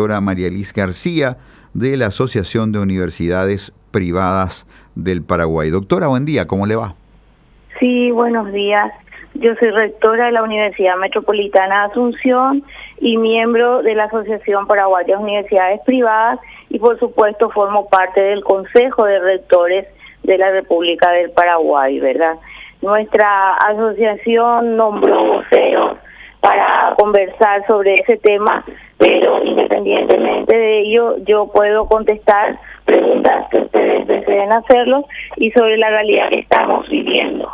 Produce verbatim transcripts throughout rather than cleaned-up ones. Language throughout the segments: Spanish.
doctora María Liz García, de la Asociación de Universidades Privadas del Paraguay. Doctora, buen día, ¿cómo le va? Sí, buenos días. Yo soy rectora de la Universidad Metropolitana de Asunción y miembro de la Asociación Paraguaya de Universidades Privadas y por supuesto formo parte del Consejo de Rectores de la República del Paraguay, ¿verdad? Nuestra asociación nombró voceros para conversar sobre ese tema, pero independientemente de ello, yo puedo contestar preguntas que ustedes deseen hacerlos y sobre la realidad que estamos viviendo.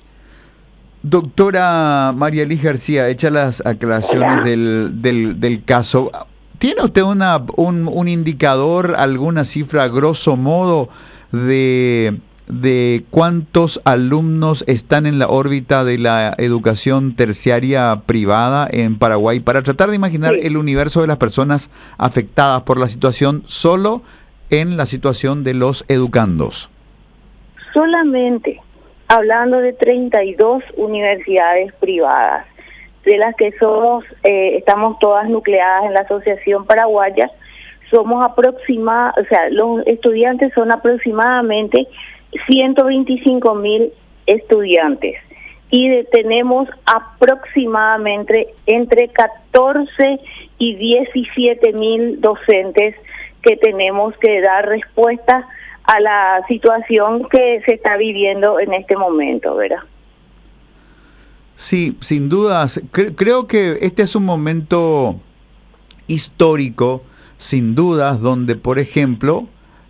Doctora María Liz García, hecha las aclaraciones del, del, del caso, ¿tiene usted una, un, un indicador, alguna cifra grosso modo de, de cuántos alumnos están en la órbita de la educación terciaria privada en Paraguay, para tratar de imaginar sí. el universo de las personas afectadas por la situación solo en la situación de los educandos? Solamente hablando de treinta y dos universidades privadas, de las que somos, eh, estamos todas nucleadas en la Asociación Paraguaya, somos aproximadamente, o sea, los estudiantes son aproximadamente ciento veinticinco mil estudiantes y de, tenemos aproximadamente entre catorce y diecisiete mil docentes que tenemos que dar respuesta a la situación que se está viviendo en este momento, ¿verdad? Sí, sin dudas. Cre- creo que este es un momento histórico, sin dudas, donde, por ejemplo,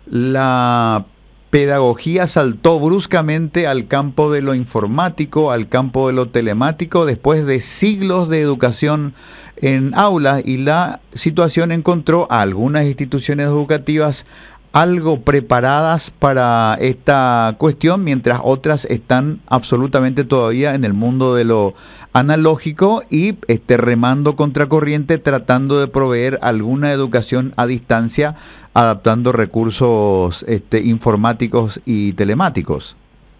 la pedagogía saltó bruscamente al campo de lo informático, al campo de lo telemático, después de siglos de educación en aulas, y la situación encontró a algunas instituciones educativas algo preparadas para esta cuestión, mientras otras están absolutamente todavía en el mundo de lo analógico y este, remando contracorriente, tratando de proveer alguna educación a distancia, adaptando recursos este, informáticos y telemáticos.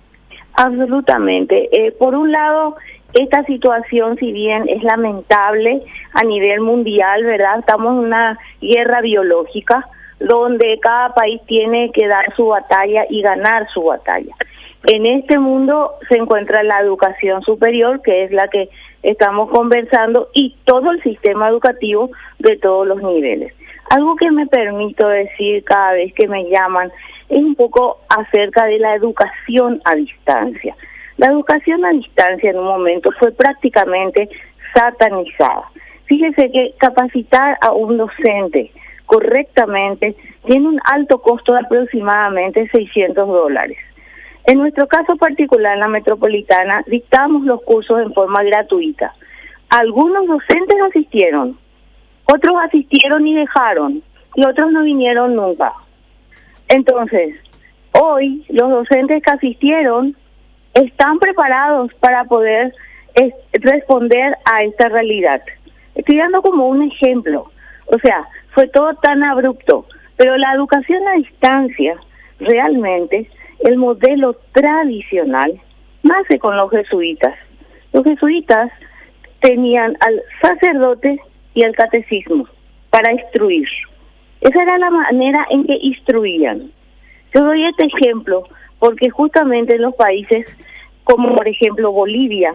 Absolutamente. Eh, por un lado, esta situación, si bien es lamentable a nivel mundial, ¿verdad? Estamos en una guerra biológica, donde cada país tiene que dar su batalla y ganar su batalla. En este mundo se encuentra la educación superior, que es la que estamos conversando, y todo el sistema educativo de todos los niveles. Algo que me permito decir cada vez que me llaman es un poco acerca de la educación a distancia. La educación a distancia en un momento fue prácticamente satanizada. Fíjese que capacitar a un docente correctamente tiene un alto costo de aproximadamente seiscientos dólares. En nuestro caso particular, en la Metropolitana, dictamos los cursos en forma gratuita. Algunos docentes asistieron, otros asistieron y dejaron, y otros no vinieron nunca. Entonces, hoy los docentes que asistieron están preparados para poder eh, responder a esta realidad. Estoy dando como un ejemplo, o sea, fue todo tan abrupto, pero la educación a distancia, realmente, el modelo tradicional, nace con los jesuitas. Los jesuitas tenían al sacerdote y al catecismo para instruir. Esa era la manera en que instruían. Yo doy este ejemplo porque justamente en los países como por ejemplo Bolivia,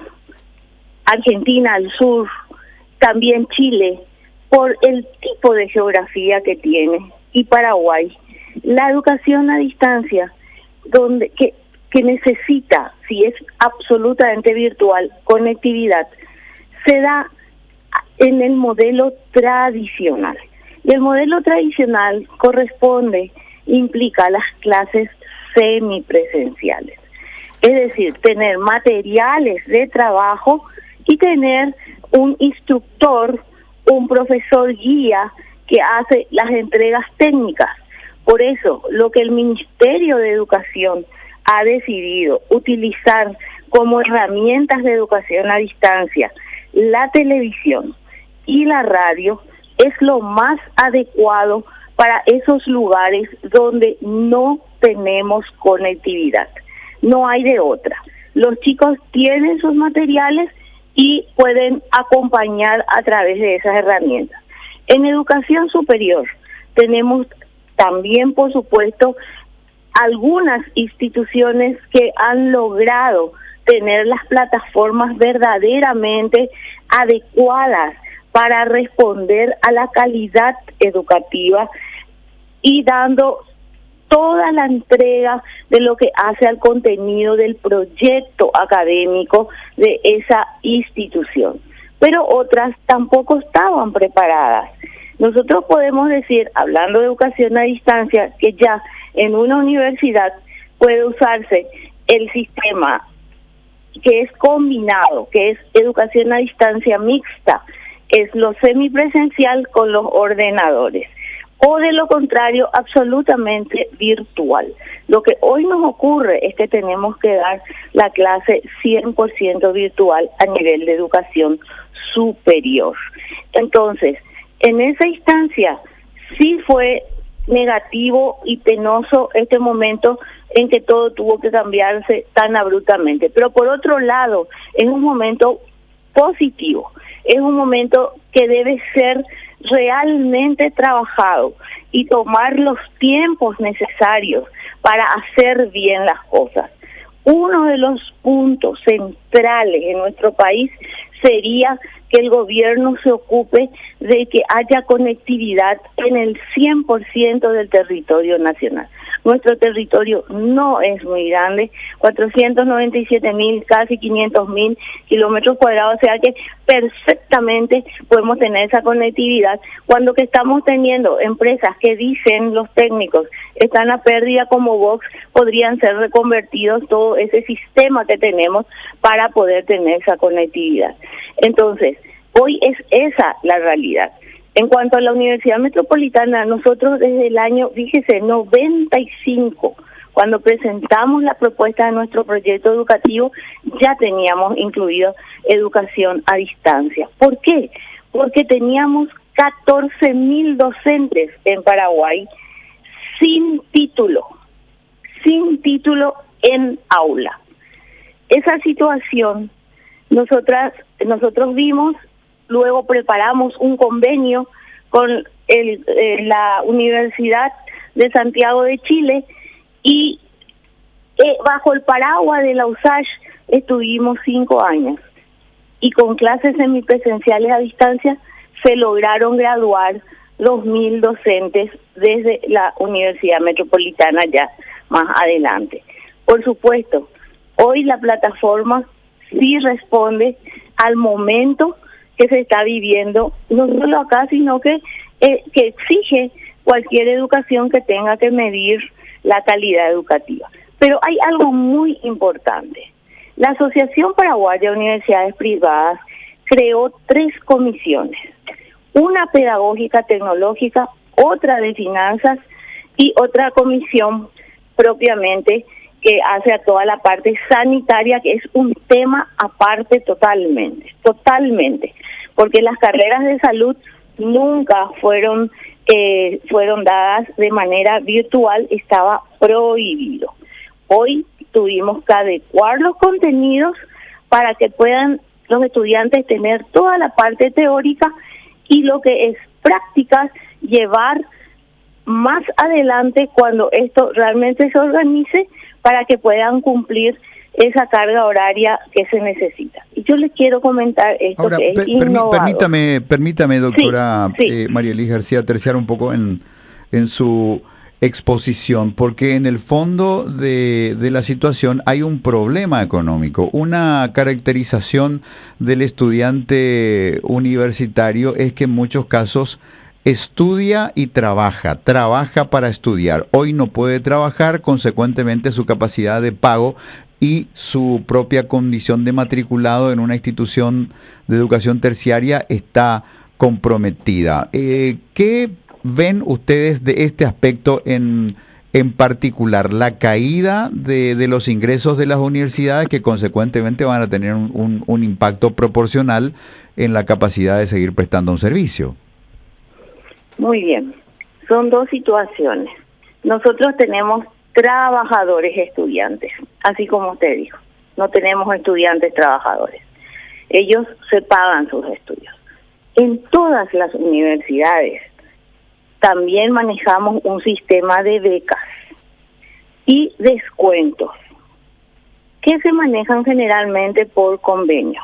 Argentina al sur, también Chile, por el tipo de geografía que tiene, y Paraguay, la educación a distancia, donde que, que necesita, si es absolutamente virtual, conectividad, se da en el modelo tradicional. Y el modelo tradicional corresponde, implica las clases semipresenciales. Es decir, tener materiales de trabajo y tener un instructor, un profesor guía que hace las entregas técnicas. Por eso, lo que el Ministerio de Educación ha decidido utilizar como herramientas de educación a distancia, la televisión y la radio, es lo más adecuado para esos lugares donde no tenemos conectividad. No hay de otra. Los chicos tienen sus materiales y pueden acompañar a través de esas herramientas. En educación superior tenemos también, por supuesto, algunas instituciones que han logrado tener las plataformas verdaderamente adecuadas para responder a la calidad educativa y dando toda la entrega de lo que hace al contenido del proyecto académico de esa institución. Pero otras tampoco estaban preparadas. Nosotros podemos decir, hablando de educación a distancia, que ya en una universidad puede usarse el sistema que es combinado, que es educación a distancia mixta, es lo semipresencial con los ordenadores, o de lo contrario, absolutamente virtual. Lo que hoy nos ocurre es que tenemos que dar la clase cien por ciento virtual a nivel de educación superior. Entonces, en esa instancia sí fue negativo y penoso este momento en que todo tuvo que cambiarse tan abruptamente. Pero por otro lado, es un momento positivo, es un momento que debe ser realmente trabajado y tomar los tiempos necesarios para hacer bien las cosas. Uno de los puntos centrales en nuestro país sería que el gobierno se ocupe de que haya conectividad en el cien por ciento del territorio nacional. Nuestro territorio no es muy grande, cuatrocientos noventa y siete mil, casi quinientos mil kilómetros cuadrados, o sea que perfectamente podemos tener esa conectividad, cuando que estamos teniendo empresas que dicen los técnicos están a pérdida como Vox, podrían ser reconvertidos todo ese sistema que tenemos para poder tener esa conectividad. Entonces, hoy es esa la realidad. En cuanto a la Universidad Metropolitana, nosotros desde el año, fíjese, noventa y cinco, cuando presentamos la propuesta de nuestro proyecto educativo, ya teníamos incluido educación a distancia. ¿Por qué? Porque teníamos catorce mil docentes en Paraguay sin título, sin título en aula. Esa situación, nosotras, nosotros vimos. Luego preparamos un convenio con el, eh, la Universidad de Santiago de Chile y eh, bajo el paraguas de la U S A Ch estuvimos cinco años y con clases semipresenciales a distancia se lograron graduar dos mil docentes desde la Universidad Metropolitana ya más adelante. Por supuesto, hoy la plataforma sí responde al momento que se está viviendo, no solo acá, sino que, eh, que exige cualquier educación que tenga que medir la calidad educativa. Pero hay algo muy importante. La Asociación Paraguaya de Universidades Privadas creó tres comisiones, una pedagógica tecnológica, otra de finanzas y otra comisión propiamente que hace a toda la parte sanitaria, que es un tema aparte totalmente, totalmente, porque las carreras de salud nunca fueron eh, fueron dadas de manera virtual, estaba prohibido. Hoy tuvimos que adecuar los contenidos para que puedan los estudiantes tener toda la parte teórica y lo que es práctica llevar más adelante cuando esto realmente se organice, para que puedan cumplir esa carga horaria que se necesita. Y yo les quiero comentar esto. Ahora, que es innovador. Permítame, permítame, doctora sí, sí. Eh, María Elis García, terciar un poco en, en su exposición, porque en el fondo de, de la situación hay un problema económico. Una caracterización del estudiante universitario es que en muchos casos estudia y trabaja, trabaja para estudiar. Hoy no puede trabajar, consecuentemente su capacidad de pago y su propia condición de matriculado en una institución de educación terciaria está comprometida. Eh, ¿Qué ven ustedes de este aspecto en, en particular? La caída de, de los ingresos de las universidades, que consecuentemente van a tener un, un, un impacto proporcional en la capacidad de seguir prestando un servicio. Muy bien, son dos situaciones. Nosotros tenemos trabajadores estudiantes, así como usted dijo, no tenemos estudiantes trabajadores. Ellos se pagan sus estudios. en todas las universidades. También manejamos un sistema de becas y descuentos que se manejan generalmente por convenios.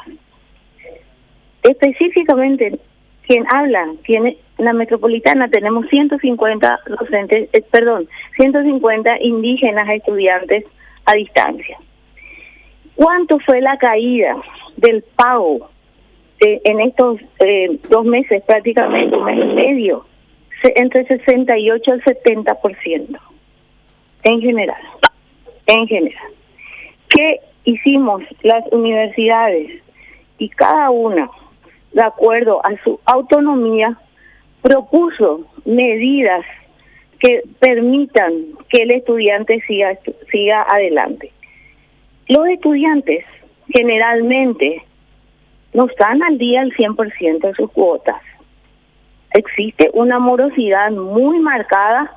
Específicamente, quien habla, tiene la metropolitana, tenemos ciento cincuenta docentes, eh, perdón, ciento cincuenta indígenas estudiantes a distancia. ¿Cuánto fue la caída del pago de, en estos eh, dos meses, prácticamente un mes y medio? Se, entre sesenta y ocho al setenta por ciento en general, en general. ¿Qué hicimos las universidades? Y cada una, de acuerdo a su autonomía, propuso medidas que permitan que el estudiante siga, siga adelante. Los estudiantes generalmente no están al día al cien por ciento de sus cuotas. Existe una morosidad muy marcada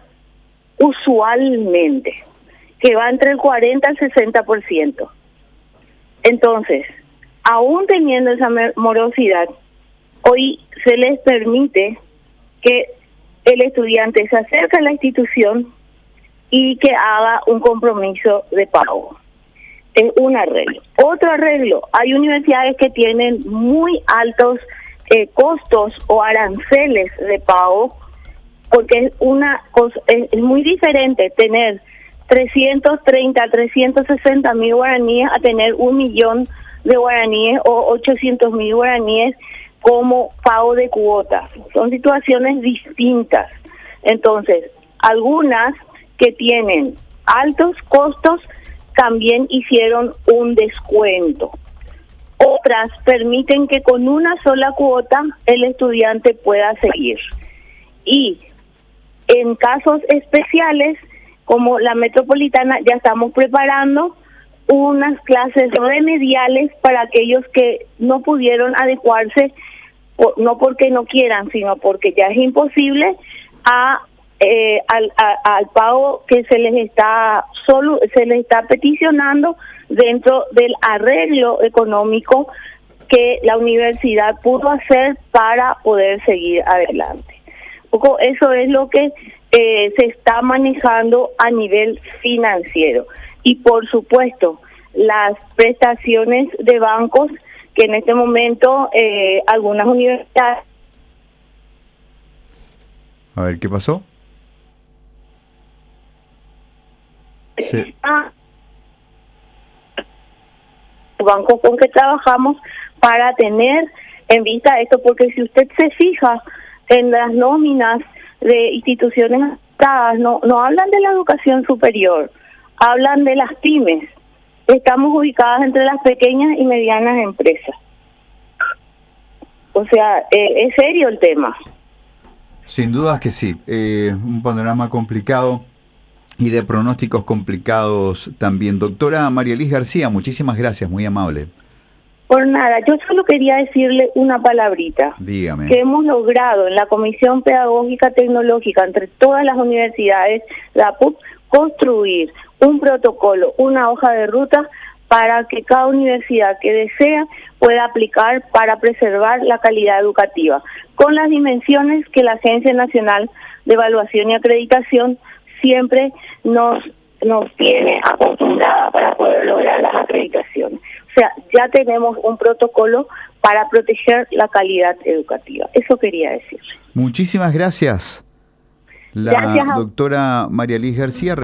usualmente, que va entre el cuarenta al sesenta por ciento. Entonces, aún teniendo esa morosidad, hoy se les permite que el estudiante se acerque a la institución y que haga un compromiso de pago. Es un arreglo. Otro arreglo, hay universidades que tienen muy altos eh, costos o aranceles de pago, porque es una cosa, es, es muy diferente tener trescientos treinta, trescientos sesenta mil guaraníes a tener un millón de guaraníes o ochocientos mil guaraníes como pago de cuotas. Son situaciones distintas. Entonces, algunas que tienen altos costos también hicieron un descuento. Otras permiten que con una sola cuota el estudiante pueda seguir. Y en casos especiales, como la metropolitana, ya estamos preparando unas clases remediales para aquellos que no pudieron adecuarse, no porque no quieran, sino porque ya es imposible, a eh, al, a, al pago que se les está solo se les está peticionando dentro del arreglo económico que la universidad pudo hacer para poder seguir adelante. Un poco eso es lo que eh, se está manejando a nivel financiero. Y por supuesto, las prestaciones de bancos que en este momento eh, algunas universidades... A ver, ¿qué pasó? Sí. Ah, bancos con que trabajamos para tener en vista esto, porque si usted se fija en las nóminas de instituciones no, no hablan de la educación superior, hablan de las pymes. Estamos ubicadas entre las pequeñas y medianas empresas. O sea, eh, es serio el tema. Sin dudas que sí. Eh, un panorama complicado y de pronósticos complicados también. Doctora María Liz García, muchísimas gracias, muy amable. Por nada, yo solo quería decirle una palabrita. Dígame. Que hemos logrado en la Comisión Pedagógica Tecnológica entre todas las universidades, la P U C, construir un protocolo, una hoja de ruta para que cada universidad que desea pueda aplicar para preservar la calidad educativa, con las dimensiones que la Agencia Nacional de Evaluación y Acreditación siempre nos nos tiene acostumbrada para poder lograr las acreditaciones. O sea, ya tenemos un protocolo para proteger la calidad educativa. Eso quería decir. Muchísimas gracias. La Gracias a... doctora María Liz García.